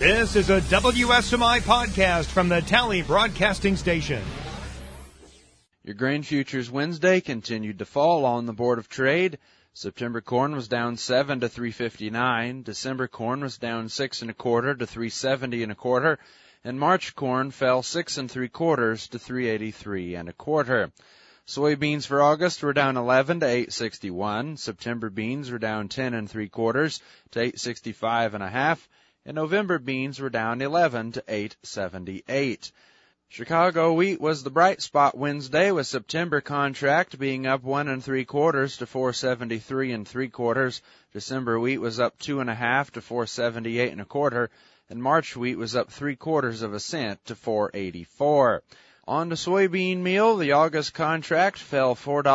This is a WSMI podcast from the Tally Broadcasting Station. Your grain futures Wednesday continued to fall on the Board of Trade. September corn was down 7 to 359. December corn was down 6 1/4 to 370 1/4, and March corn fell 6 3/4 to 383 1/4. Soybeans for August were down 11 to 861. September beans were down 10 3/4 to 865 1/2. And November beans were down 11 to 878. Chicago wheat was the bright spot Wednesday, with September contract being up 1 3/4 to 473 3/4. December wheat was up 2 1/2 to 478 1/4, and March wheat was up 3/4 cent to 484. On to soybean meal, the August contract fell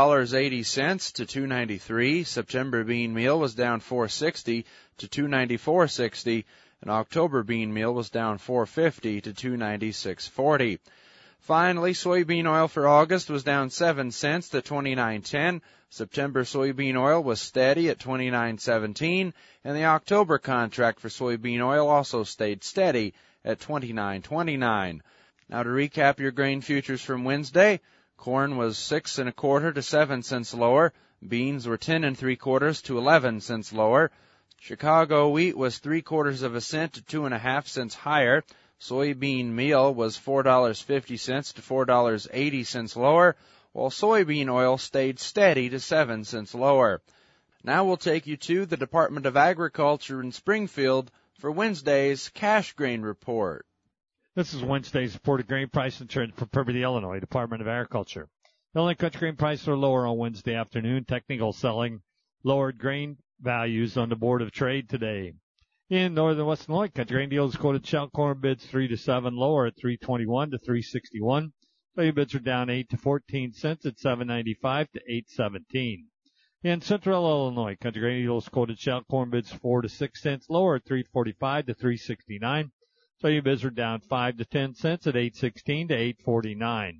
$4.80 to $2.93. September bean meal was down $4.60 to $2.94.60. And October bean meal was down $4.50 to $2.96.40. Finally, soybean oil for August was down 7 cents to $29.10. September soybean oil was steady at $29.17, and the October contract for soybean oil also stayed steady at $29.29. Now to recap your grain futures from Wednesday, corn was 6 1/4 to 7 cents lower. Beans were 10 3/4 to 11 cents lower. Chicago wheat was 3/4 cent to 2 1/2 cents higher. Soybean meal was $4.50 to $4.80 lower, while soybean oil stayed steady to 7 cents lower. Now we'll take you to the Department of Agriculture in Springfield for Wednesday's cash grain report. This is Wednesday's reported grain price and trend for Peabody, Illinois, Department of Agriculture. Illinois country grain prices are lower on Wednesday afternoon. Technical selling lowered grain values on the Board of Trade today. In northern Western Illinois, country grain dealers quoted shell corn bids 3 to 7 lower at 321 to 361. Soybean bids are down 8 to 14 cents at 795 to 817. In central Illinois, country grain dealers quoted shell corn bids 4 to 6 cents lower at 345 to 369. Soybean bids are down 5 to 10 cents at 816 to 849.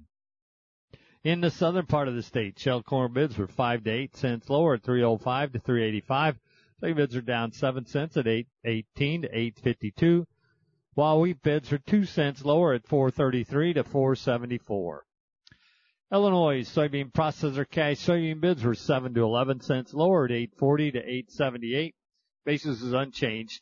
In the southern part of the state, shell corn bids were 5 to 8 cents lower at 305 to 385. Soybean bids are down 7 cents at 818 to 852, while wheat bids are 2 cents lower at 433 to 474. Illinois soybean processor cash soybean bids were 7 to 11 cents lower at 840 to 878. Basis is unchanged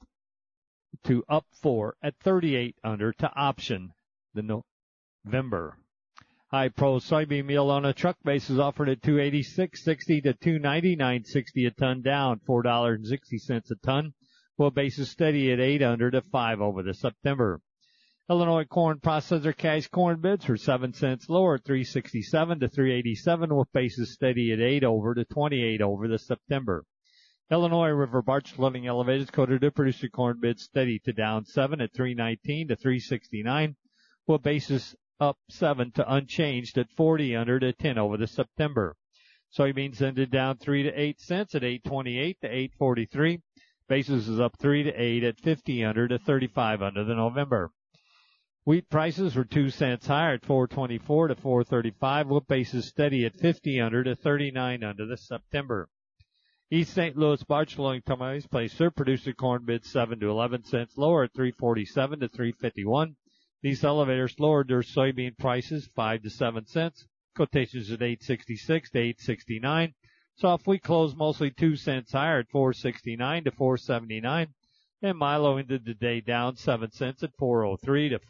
to up 4 at 38 under to option the November. High Pro soybean meal on a truck basis offered at $286.60 to $299.60 a ton, down $4.60 a ton, while basis steady at 8 under to 5 over the September. Illinois corn processor cash corn bids were 7 cents lower at $367 to $387, with basis steady at 8 over to 28 over the September. Illinois River Barge Living Elevators quoted to producer corn bids steady to down 7 at $319 to $369, with basis up 7 to unchanged at 40 under to 10 over the September. Soybeans ended down 3 to 8 cents at 828 to 843. Basis is up 3 to 8 at 50 under to 35 under the November. Wheat prices were 2 cents higher at 424 to 435, with basis steady at 50 under to 39 under the September. East St. Louis barge loading terminals placed their producer corn bids 7 to 11 cents lower at 347 to 351. These elevators lowered their soybean prices 5 to 7 cents. Quotations at 866 to 869. Soft wheat closed mostly 2 cents higher at 469 to 479. And Milo ended the day down 7 cents at 403 to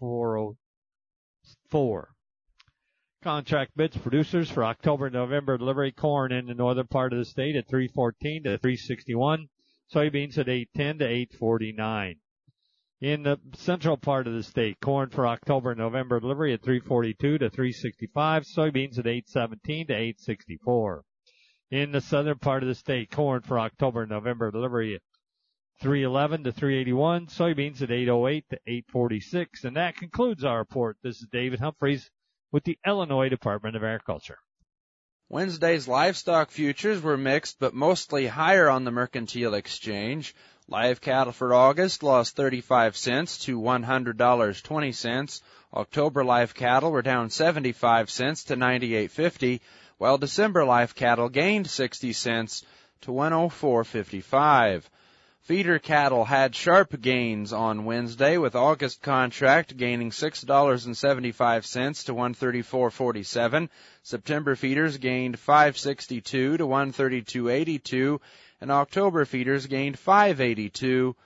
404. Contract bids producers for October and November delivery: corn in the northern part of the state at 314 to 361. Soybeans at 810 to 849. In the central part of the state, corn for October and November delivery at 342 to 365, soybeans at 817 to 864. In the southern part of the state, corn for October and November delivery at 311 to 381, soybeans at 808 to 846. And that concludes our report. This is David Humphreys with the Illinois Department of Agriculture. Wednesday's livestock futures were mixed but mostly higher on the Mercantile Exchange. Live cattle for August lost 35 cents to $100.20. October live cattle were down 75 cents to $98.50, while December live cattle gained 60 cents to $104.55. Feeder cattle had sharp gains on Wednesday, with August contract gaining $6.75 to $134.47. September feeders gained $5.62 to $132.82, and October feeders gained $5.82 to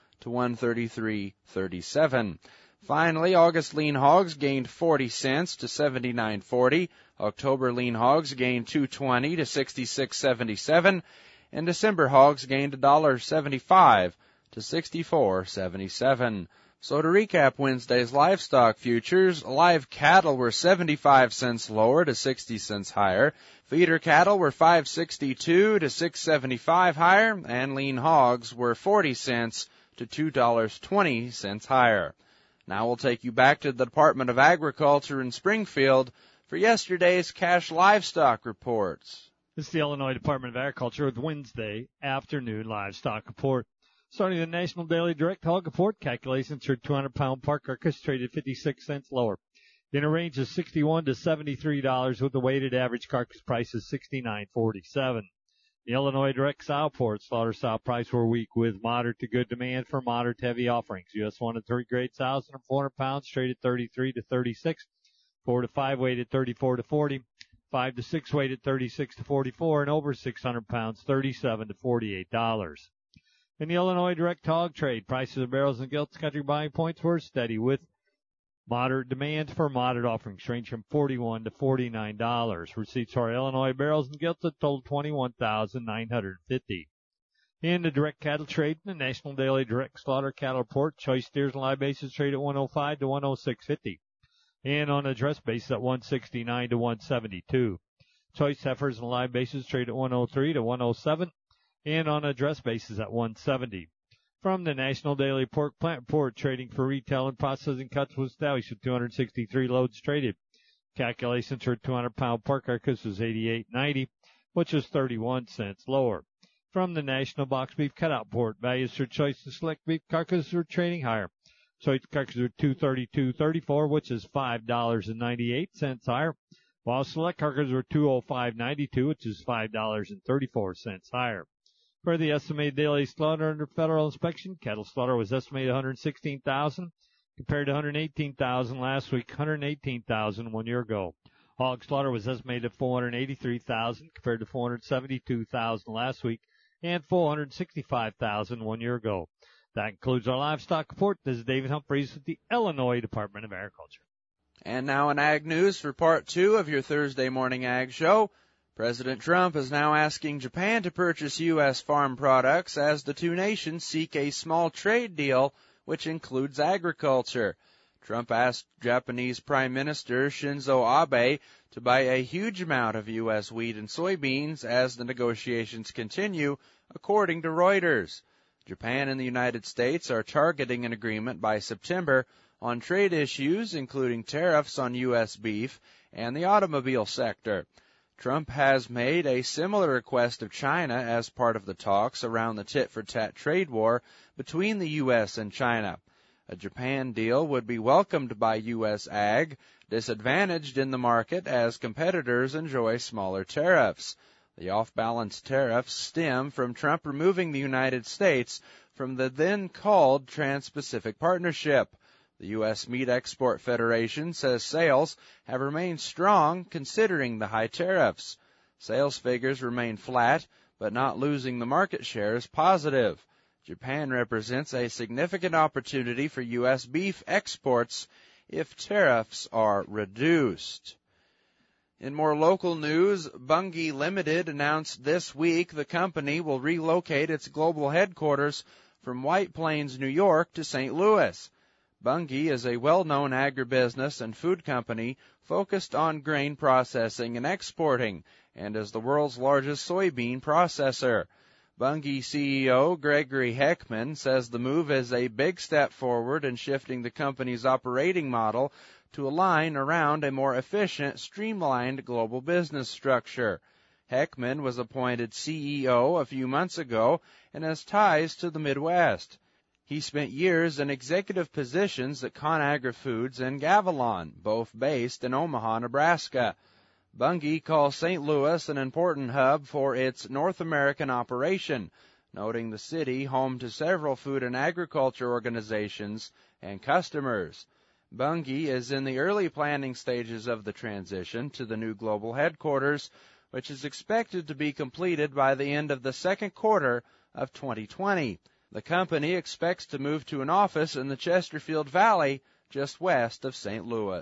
$133.37. Finally, August lean hogs gained 40 cents to $79.40. October lean hogs gained $2.20 to $66.77. And December hogs gained $1.75 to $64.77. So to recap Wednesday's livestock futures, live cattle were 75 cents lower to 60 cents higher. Feeder cattle were $5.62 to $6.75 higher, and lean hogs were 40 cents to $2.20 higher. Now we'll take you back to the Department of Agriculture in Springfield for yesterday's cash livestock reports. This is the Illinois Department of Agriculture with Wednesday afternoon livestock report. Starting the National Daily Direct Hog Report, calculations for 200-pound pork carcass traded 56 cents lower. In a range of $61 to $73 with the weighted average carcass price of $69.47. The Illinois Direct Sow Report, slaughter sow price were weak with moderate to good demand for moderate to heavy offerings. U.S. 1 to 3 grade sows under 400 pounds traded 33 to 36, 4 to 5 weighted 34 to 40. 5 to 6 weighted 36 to 44, and over 600 pounds $37 to $48. In the Illinois direct hog trade, prices of barrels and gilts country buying points were steady with moderate demand for moderate offerings range from $41 to $49. Receipts for Illinois barrels and gilts that totaled $21,950. In the direct cattle trade, the National Daily Direct Slaughter Cattle Report, choice steers and live bases trade at $105 to $106.50. And on a dress basis at $169 to $172. Choice heifers and live bases trade at $103 to $107, and on a dress basis at $170. From the National Daily Pork Plant Report, trading for retail and processing cuts was established with 263 loads traded. Calculations for 200-pound pork carcass was $88.90, which was 31 cents lower. From the National Box Beef Cutout Report, values for choice and select beef carcasses were trading higher. Choice carcasses are $232.34, which is $5.98 higher, while select carcasses are $205.92, which is $5.34 higher. For the estimated daily slaughter under federal inspection, cattle slaughter was estimated 116,000 compared to 118,000 last week, 118,000 1 year ago. Hog slaughter was estimated at 483,000 compared to 472,000 last week and 465,000 1 year ago. That concludes our livestock report. This is David Humphreys with the Illinois Department of Agriculture. And now in Ag News for Part 2 of your Thursday morning Ag Show. President Trump is now asking Japan to purchase U.S. farm products as the two nations seek a small trade deal, which includes agriculture. Trump asked Japanese Prime Minister Shinzo Abe to buy a huge amount of U.S. wheat and soybeans as the negotiations continue, according to Reuters. Japan and the United States are targeting an agreement by September on trade issues, including tariffs on U.S. beef and the automobile sector. Trump has made a similar request of China as part of the talks around the tit-for-tat trade war between the U.S. and China. A Japan deal would be welcomed by U.S. ag, disadvantaged in the market as competitors enjoy smaller tariffs. The off-balance tariffs stem from Trump removing the United States from the then-called Trans-Pacific Partnership. The U.S. Meat Export Federation says sales have remained strong considering the high tariffs. Sales figures remain flat, but not losing the market share is positive. Japan represents a significant opportunity for U.S. beef exports if tariffs are reduced. In more local news, Bunge Limited announced this week the company will relocate its global headquarters from White Plains, New York to St. Louis. Bunge is a well-known agribusiness and food company focused on grain processing and exporting, and is the world's largest soybean processor. Bunge CEO Gregory Heckman says the move is a big step forward in shifting the company's operating model to align around a more efficient, streamlined global business structure. Heckman was appointed CEO a few months ago and has ties to the Midwest. He spent years in executive positions at ConAgra Foods and Gavilon, both based in Omaha, Nebraska. Bunge calls St. Louis an important hub for its North American operation. noting the city home to several food and agriculture organizations and customers. Bunge is in the early planning stages of the transition to the new global headquarters, which is expected to be completed by the end of the second quarter of 2020. The company expects to move to an office in the Chesterfield Valley, just west of St. Louis.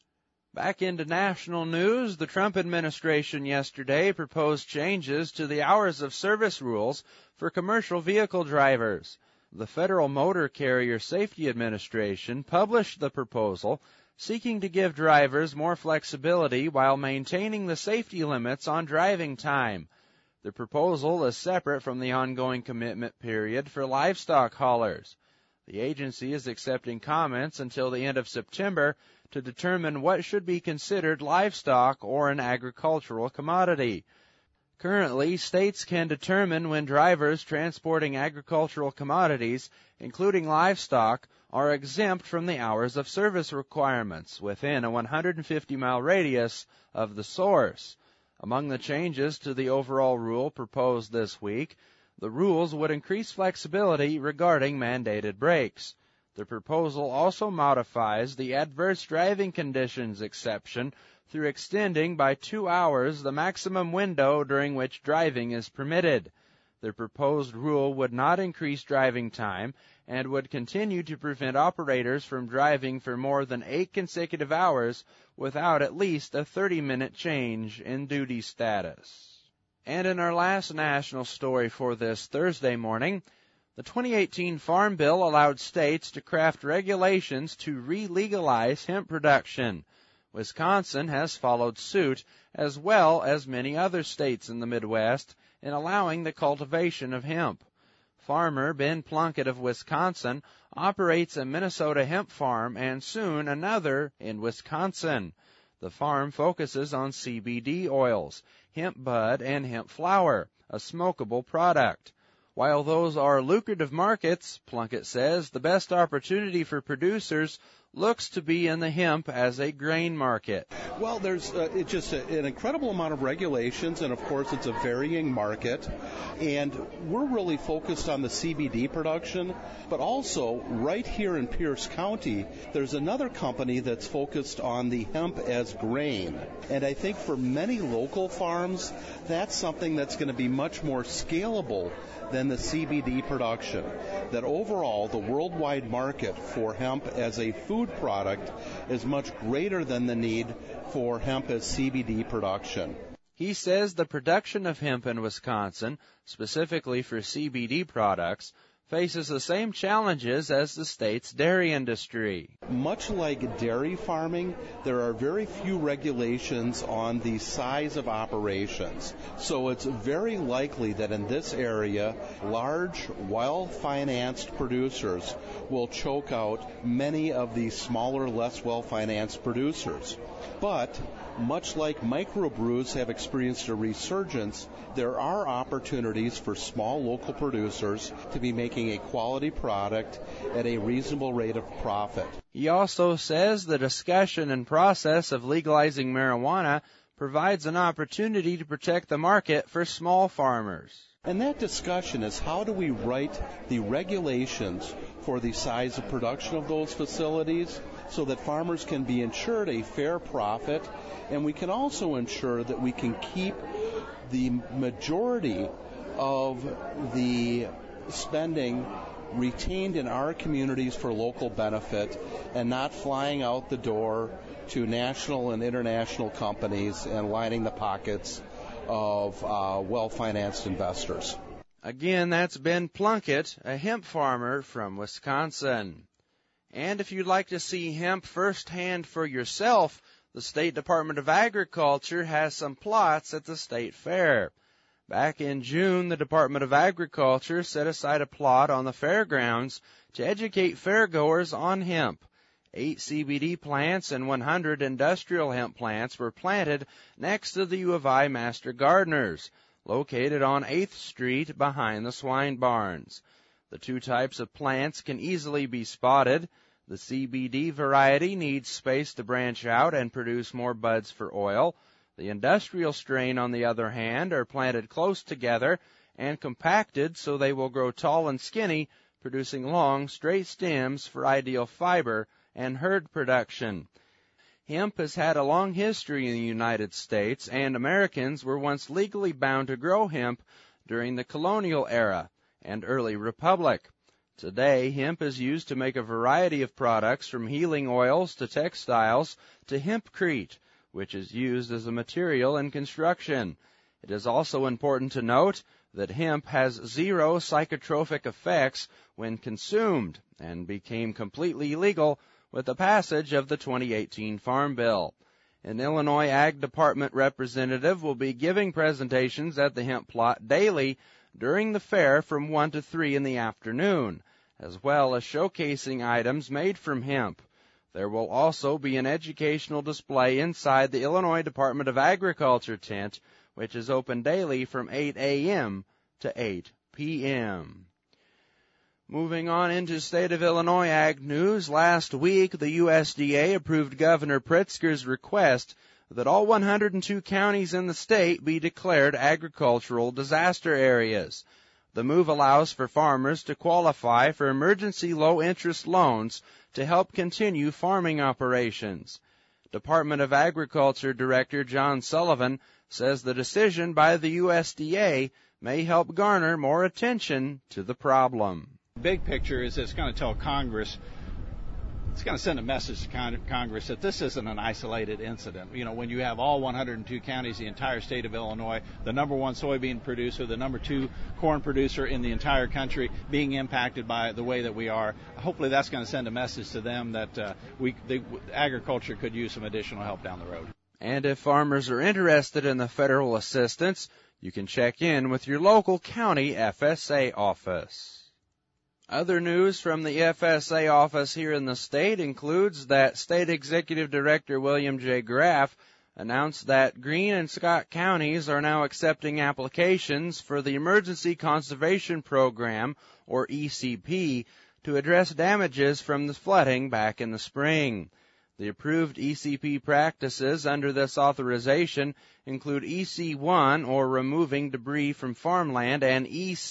Back into national news, the Trump administration yesterday proposed changes to the hours of service rules for commercial vehicle drivers. The Federal Motor Carrier Safety Administration published the proposal, seeking to give drivers more flexibility while maintaining the safety limits on driving time. The proposal is separate from the ongoing commitment period for livestock haulers. The agency is accepting comments until the end of September to determine what should be considered livestock or an agricultural commodity. Currently, states can determine when drivers transporting agricultural commodities, including livestock, are exempt from the hours of service requirements within a 150-mile radius of the source. Among the changes to the overall rule proposed this week, the rules would increase flexibility regarding mandated breaks. The proposal also modifies the adverse driving conditions exception through extending by 2 hours the maximum window during which driving is permitted. The proposed rule would not increase driving time and would continue to prevent operators from driving for more than 8 consecutive hours without at least a 30-minute change in duty status. And in our last national story for this Thursday morning, the 2018 Farm Bill allowed states to craft regulations to re-legalize hemp production. Wisconsin has followed suit, as well as many other states in the Midwest, in allowing the cultivation of hemp. Farmer Ben Plunkett of Wisconsin operates a Minnesota hemp farm and soon another in Wisconsin. The farm focuses on CBD oils, hemp bud, and hemp flower, a smokable product. While those are lucrative markets, Plunkett says the best opportunity for producers looks to be in the hemp as a grain market. Well, there's it's just an incredible amount of regulations, and of course it's a varying market. And we're really focused on the CBD production, but also right here in Pierce County, there's another company that's focused on the hemp as grain. And I think for many local farms, that's something that's going to be much more scalable than the CBD production. That overall, the worldwide market for hemp as a food product is much greater than the need for hemp as CBD production. He says the production of hemp in Wisconsin, specifically for CBD products, faces the same challenges as the state's dairy industry. Much like dairy farming, there are very few regulations on the size of operations. So it's very likely that in this area, large, well-financed producers will choke out many of the smaller, less well-financed producers. But much like microbrews have experienced a resurgence, there are opportunities for small local producers to be making a quality product at a reasonable rate of profit. He also says the discussion and process of legalizing marijuana provides an opportunity to protect the market for small farmers. And that discussion is how do we write the regulations for the size of production of those facilities so that farmers can be ensured a fair profit, and we can also ensure that we can keep the majority of the spending retained in our communities for local benefit and not flying out the door to national and international companies and lining the pockets of well-financed investors. Again, that's Ben Plunkett, a hemp farmer from Wisconsin. And if you'd like to see hemp firsthand for yourself, the State Department of Agriculture has some plots at the State Fair. Back in June, the Department of Agriculture set aside a plot on the fairgrounds to educate fairgoers on hemp. 8 CBD plants and 100 industrial hemp plants were planted next to the U of I Master Gardeners, located on 8th Street behind the swine barns. The two types of plants can easily be spotted. The CBD variety needs space to branch out and produce more buds for oil. The industrial strain, on the other hand, are planted close together and compacted so they will grow tall and skinny, producing long, straight stems for ideal fiber and hurd production. Hemp has had a long history in the United States, and Americans were once legally bound to grow hemp during the colonial era and early republic. Today, hemp is used to make a variety of products from healing oils to textiles to hempcrete, which is used as a material in construction. It is also important to note that hemp has zero psychotropic effects when consumed and became completely legal with the passage of the 2018 Farm Bill. An Illinois Ag Department representative will be giving presentations at the hemp plot daily during the fair from 1 to 3 in the afternoon, as well as showcasing items made from hemp. There will also be an educational display inside the Illinois Department of Agriculture tent, which is open daily from 8 a.m. to 8 p.m. Moving on into state of Illinois ag news, last week the USDA approved Governor Pritzker's request that all 102 counties in the state be declared agricultural disaster areas. The move allows for farmers to qualify for emergency low-interest loans to help continue farming operations. Department of Agriculture Director John Sullivan says the decision by the USDA may help garner more attention to the problem. The big picture is it's going to tell Congress, it's going to send a message to Congress that this isn't an isolated incident. You know, when you have all 102 counties, the entire state of Illinois, the number one soybean producer, the number two corn producer in the entire country being impacted by the way that we are, hopefully that's going to send a message to them that agriculture could use some additional help down the road. And if farmers are interested in the federal assistance, you can check in with your local county FSA office. Other news from the FSA office here in the state includes that State Executive Director William J. Graff announced that Greene and Scott counties are now accepting applications for the Emergency Conservation Program, or ECP, to address damages from the flooding back in the spring. The approved ECP practices under this authorization include EC1, or removing debris from farmland, and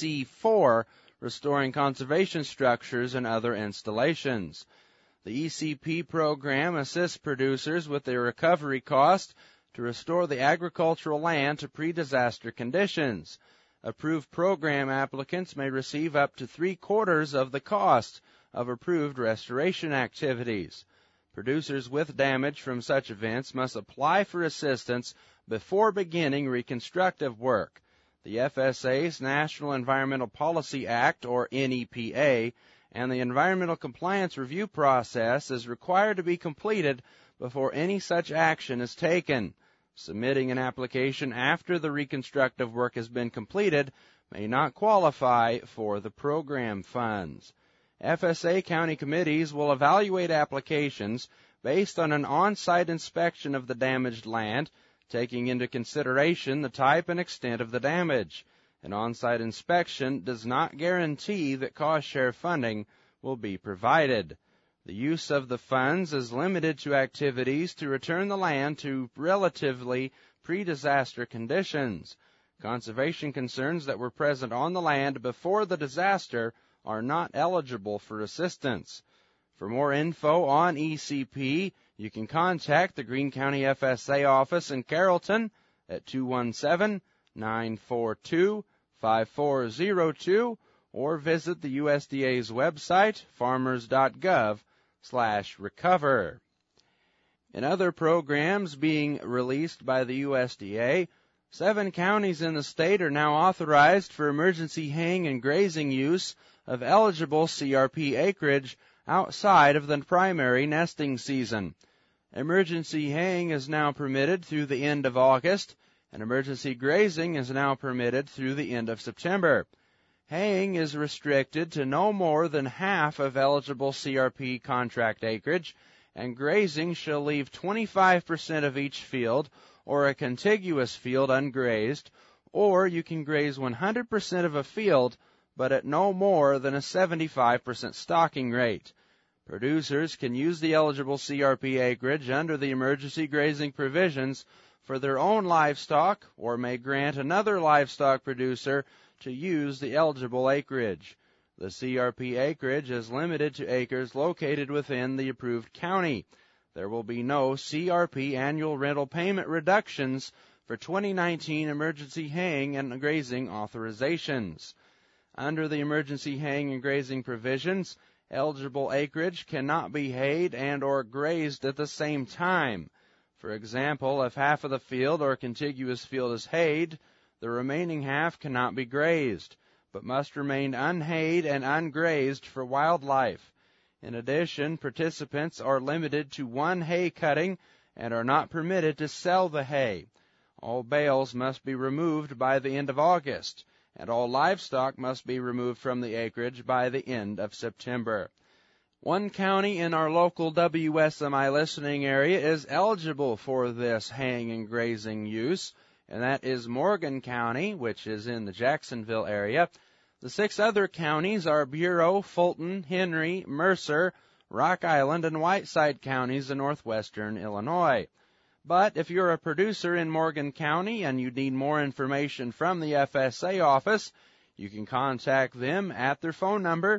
EC4, restoring conservation structures and other installations. The ECP program assists producers with their recovery cost to restore the agricultural land to pre-disaster conditions. Approved program applicants may receive up to 3/4 of the cost of approved restoration activities. Producers with damage from such events must apply for assistance before beginning reconstructive work. The FSA's National Environmental Policy Act, or NEPA, and the Environmental Compliance Review process is required to be completed before any such action is taken. Submitting an application after the reconstructive work has been completed may not qualify for the program funds. FSA county committees will evaluate applications based on an on-site inspection of the damaged land, taking into consideration the type and extent of the damage. An on-site inspection does not guarantee that cost-share funding will be provided. The use of the funds is limited to activities to return the land to relatively pre-disaster conditions. Conservation concerns that were present on the land before the disaster are not eligible for assistance. For more info on ECP, you can contact the Greene County FSA office in Carrollton at 217-942-5402 or visit the USDA's website, farmers.gov/recover. In other programs being released by the USDA, 7 counties in the state are now authorized for emergency haying and grazing use of eligible CRP acreage outside of the primary nesting season. Emergency haying is now permitted through the end of August, and emergency grazing is now permitted through the end of September. Haying is restricted to no more than half of eligible CRP contract acreage, and grazing shall leave 25% of each field or a contiguous field ungrazed, or you can graze 100% of a field, but at no more than a 75% stocking rate. Producers can use the eligible CRP acreage under the emergency grazing provisions for their own livestock or may grant another livestock producer to use the eligible acreage. The CRP acreage is limited to acres located within the approved county. There will be no CRP annual rental payment reductions for 2019 emergency haying and grazing authorizations. Under the emergency haying and grazing provisions, eligible acreage cannot be hayed and or grazed at the same time. For example, if half of the field or contiguous field is hayed, the remaining half cannot be grazed, but must remain unhayed and ungrazed for wildlife. In addition, participants are limited to one hay cutting and are not permitted to sell the hay. All bales must be removed by the end of August, and all livestock must be removed from the acreage by the end of September. One county in our local WSMI listening area is eligible for this haying and grazing use, and that is Morgan County, which is in the Jacksonville area. The 6 other counties are Bureau, Fulton, Henry, Mercer, Rock Island, and Whiteside counties in northwestern Illinois. But if you're a producer in Morgan County and you need more information from the FSA office, you can contact them at their phone number,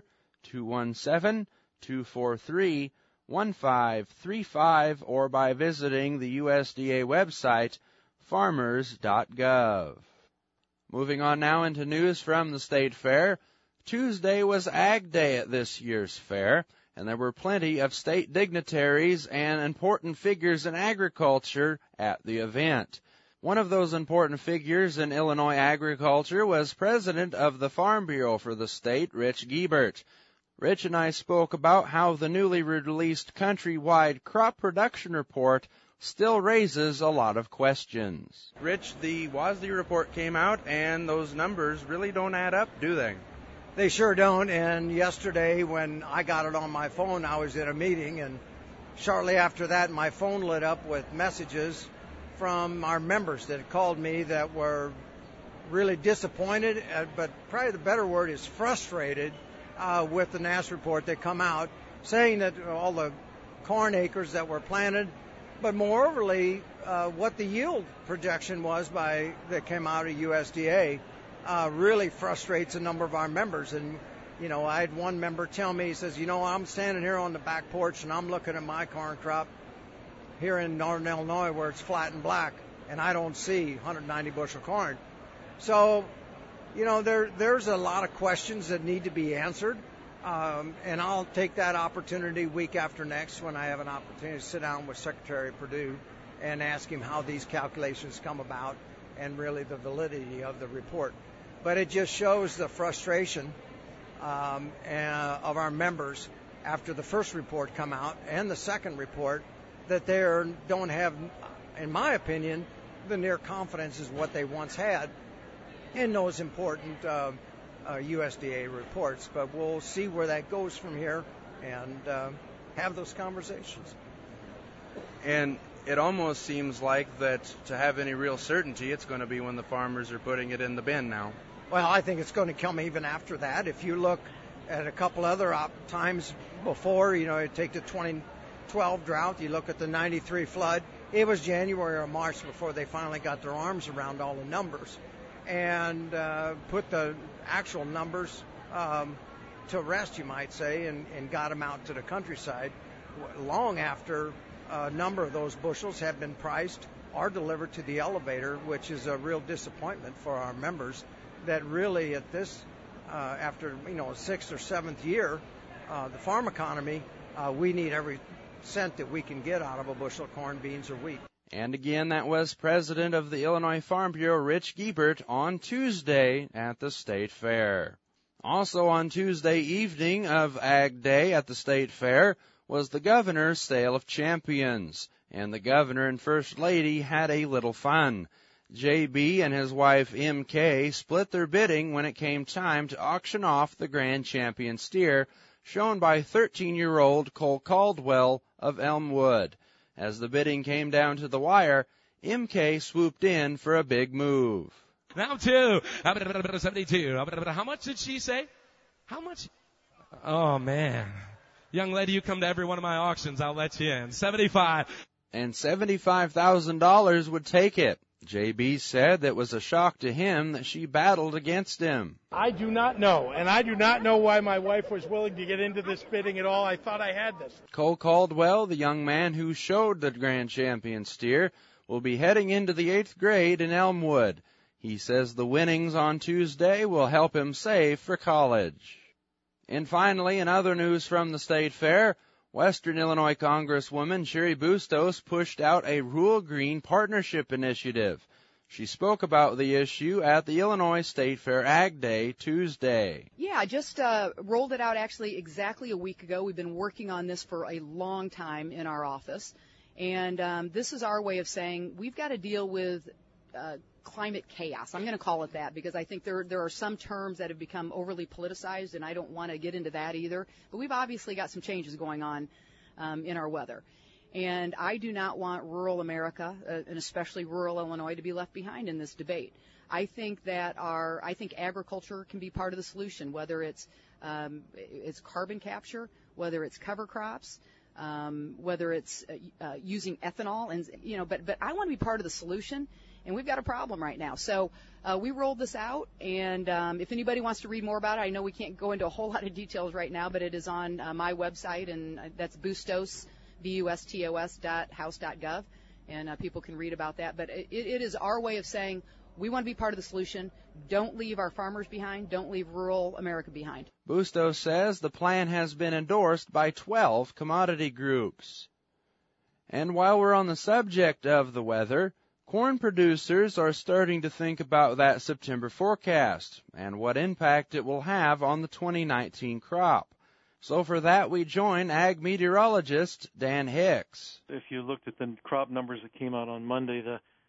217-243-1535, or by visiting the USDA website, farmers.gov. Moving on now into news from the State Fair. Tuesday was Ag Day at this year's fair, and there were plenty of state dignitaries and important figures in agriculture at the event. One of those important figures in Illinois agriculture was President of the Farm Bureau for the state, Rich Giebert. Rich and I spoke about how the newly released countrywide crop production report still raises a lot of questions. Rich, the WASDE report came out, and those numbers really don't add up, do they? They sure don't, and yesterday when I got it on my phone, I was in a meeting, and shortly after that, my phone lit up with messages from our members that called me that were really disappointed, but probably the better word is frustrated with the NASS report that come out, saying that all the corn acres that were planted, but moreoverly, what the yield projection was that came out of USDA really frustrates a number of our members. And, you know, I had one member tell me, he says, you know, I'm standing here on the back porch and I'm looking at my corn crop here in northern Illinois where it's flat and black, and I don't see 190 bushel corn. So, you know, there's a lot of questions that need to be answered. And I'll take that opportunity week after next when I have an opportunity to sit down with Secretary Perdue and ask him how these calculations come about and really the validity of the report. But it just shows the frustration of our members after the first report come out and the second report that they don't have, in my opinion, the near confidence is what they once had in those important USDA reports. But we'll see where that goes from here and have those conversations. And it almost seems like that to have any real certainty, it's going to be when the farmers are putting it in the bin now. Well, I think it's going to come even after that. If you look at a couple other times before, you know, you take the 2012 drought, you look at the 93 flood, it was January or March before they finally got their arms around all the numbers and put the actual numbers to rest, you might say, and got them out to the countryside long after a number of those bushels have been priced or delivered to the elevator, which is a real disappointment for our members that really at this, after, you know, 6th or 7th year, the farm economy, we need every cent that we can get out of a bushel of corn, beans, or wheat. And again, that was President of the Illinois Farm Bureau, Rich Giebert, on Tuesday at the State Fair. Also on Tuesday evening of Ag Day at the State Fair was the Governor's Sale of Champions, and the Governor and First Lady had a little fun. J.B. and his wife M.K. split their bidding when it came time to auction off the Grand Champion steer shown by 13-year-old Cole Caldwell of Elmwood. As the bidding came down to the wire, M.K. swooped in for a big move. Now two. 72. How much did she say? How much? Oh, man. Young lady, you come to every one of my auctions, I'll let you in. 75. And $75,000 would take it. JB said that it was a shock to him that she battled against him. I do not know, and I do not know why my wife was willing to get into this bidding at all. I thought I had this. Cole Caldwell, the young man who showed the grand champion steer, will be heading into the 8th grade in Elmwood. He says the winnings on Tuesday will help him save for college. And finally, in other news from the State Fair, Western Illinois Congresswoman Cheri Bustos pushed out a Rural Green Partnership Initiative. She spoke about the issue at the Illinois State Fair Ag Day Tuesday. Yeah, I just rolled it out actually exactly a week ago. We've been working on this for a long time in our office. And this is our way of saying we've got to deal with climate chaos. I'm going to call it that because I think there are some terms that have become overly politicized, and I don't want to get into that either. But we've obviously got some changes going on in our weather. And I do not want rural America, and especially rural Illinois, to be left behind in this debate. I think that I think agriculture can be part of the solution, whether it's carbon capture, whether it's cover crops, whether it's using ethanol, and but I want to be part of the solution. And we've got a problem right now. So we rolled this out, and if anybody wants to read more about it, I know we can't go into a whole lot of details right now, but it is on my website, and that's Bustos, bustos.house.gov, and people can read about that. But it is our way of saying we want to be part of the solution. Don't leave our farmers behind. Don't leave rural America behind. Bustos says the plan has been endorsed by 12 commodity groups. And while we're on the subject of the weather, corn producers are starting to think about that September forecast and what impact it will have on the 2019 crop. So for that, we join ag meteorologist Dan Hicks. If you looked at the crop numbers that came out on Monday,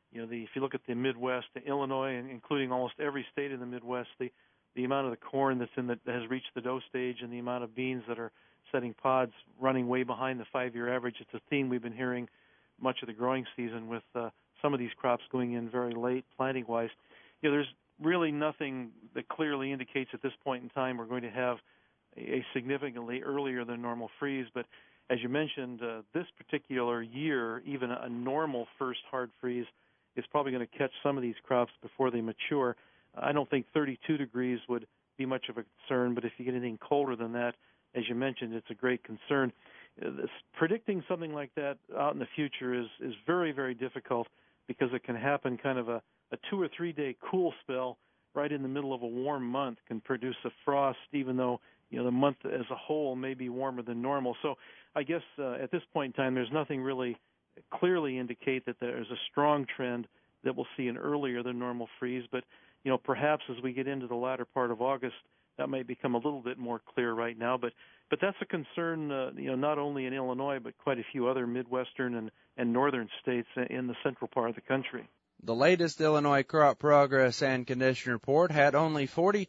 if you look at the Midwest, Illinois, and including almost every state in the Midwest, the amount of the corn that has reached the dough stage and the amount of beans that are setting pods running way behind the 5-year average. It's a theme we've been hearing much of the growing season with some of these crops going in very late planting-wise. There's really nothing that clearly indicates at this point in time we're going to have a significantly earlier than normal freeze. But as you mentioned, this particular year, even a normal first hard freeze is probably going to catch some of these crops before they mature. I don't think 32 degrees would be much of a concern, but if you get anything colder than that, as you mentioned, it's a great concern. Predicting something like that out in the future is very, very difficult because it can happen kind of a 2 or 3 day cool spell right in the middle of a warm month can produce a frost, even though the month as a whole may be warmer than normal. So I guess at this point in time, there's nothing really clearly indicate that there's a strong trend that we'll see an earlier than normal freeze. But perhaps as we get into the latter part of August, that might become a little bit more clear right now. But that's a concern, not only in Illinois, but quite a few other Midwestern and northern states in the central part of the country. The latest Illinois Crop Progress and Condition Report had only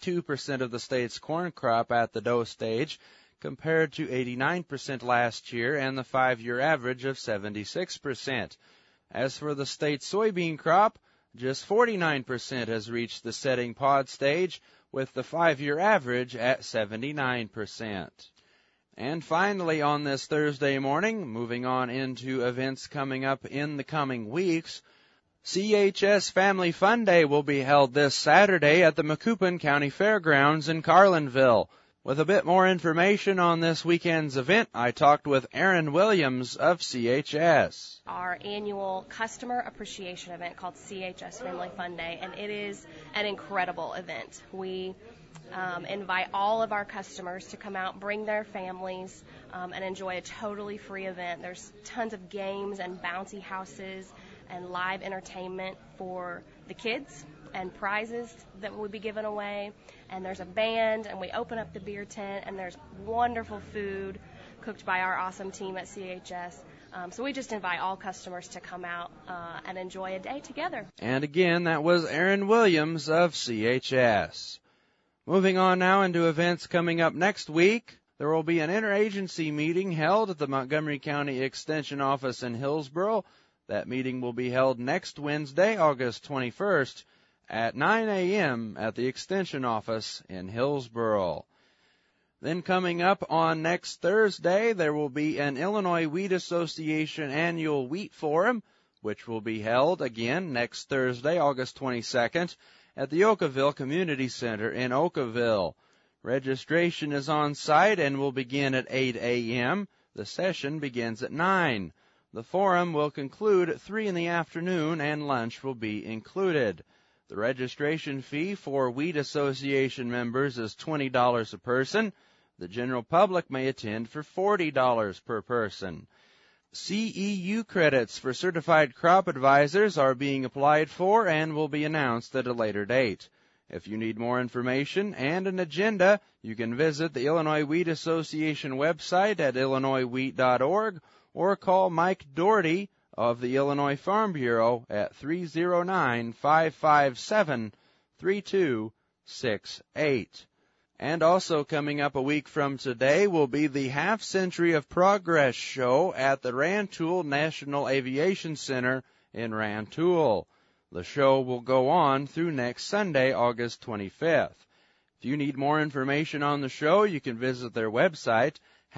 42% of the state's corn crop at the dough stage, compared to 89% last year and the 5-year average of 76%. As for the state's soybean crop, just 49% has reached the setting pod stage, with the 5-year average at 79%. And finally, on this Thursday morning, moving on into events coming up in the coming weeks, CHS Family Fun Day will be held this Saturday at the Macoupin County Fairgrounds in Carlinville. With a bit more information on this weekend's event, I talked with Erin Williams of CHS. Our annual customer appreciation event called CHS Family Fun Day, and it is an incredible event. We invite all of our customers to come out, bring their families, and enjoy a totally free event. There's tons of games and bouncy houses and live entertainment for the kids and prizes that will be given away. And there's a band, and we open up the beer tent, and there's wonderful food cooked by our awesome team at CHS. So we just invite all customers to come out and enjoy a day together. And again, that was Erin Williams of CHS. Moving on now into events coming up next week. There will be an interagency meeting held at the Montgomery County Extension Office in Hillsboro. That meeting will be held next Wednesday, August 21st, at 9 a.m. at the Extension Office in Hillsboro. Then coming up on next Thursday, there will be an Illinois Wheat Association annual wheat forum which will be held again next Thursday, August 22nd, at the Oakville Community Center in Oakville. Registration is on site and will begin at 8 a.m. The session begins at 9. The forum will conclude at 3 in the afternoon, and lunch will be included. The registration fee for Wheat Association members is $20 a person. The general public may attend for $40 per person. CEU credits for certified crop advisors are being applied for and will be announced at a later date. If you need more information and an agenda, you can visit the Illinois Wheat Association website at illinoiswheat.org or call Mike Doherty of the Illinois Farm Bureau at 309-557-3268. And also coming up a week from today will be the Half Century of Progress show at the Rantoul National Aviation Center in Rantoul. The show will go on through next Sunday, August 25th. If you need more information on the show, you can visit their website,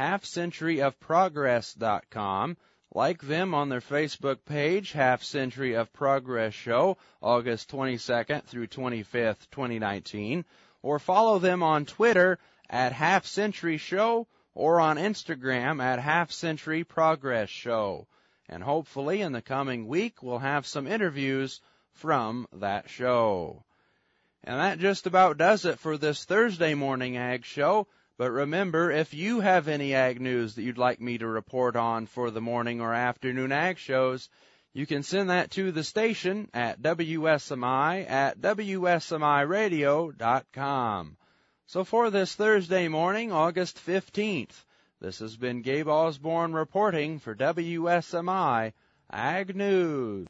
halfcenturyofprogress.com. Like them on their Facebook page, Half Century of Progress Show, August 22nd through 25th, 2019. Or follow them on Twitter at Half Century Show or on Instagram at Half Century Progress Show. And hopefully in the coming week we'll have some interviews from that show. And that just about does it for this Thursday morning Ag Show. But remember, if you have any ag news that you'd like me to report on for the morning or afternoon ag shows, you can send that to the station at WSMI@WSMIradio.com. So for this Thursday morning, August 15th, this has been Gabe Osborne reporting for WSMI Ag News.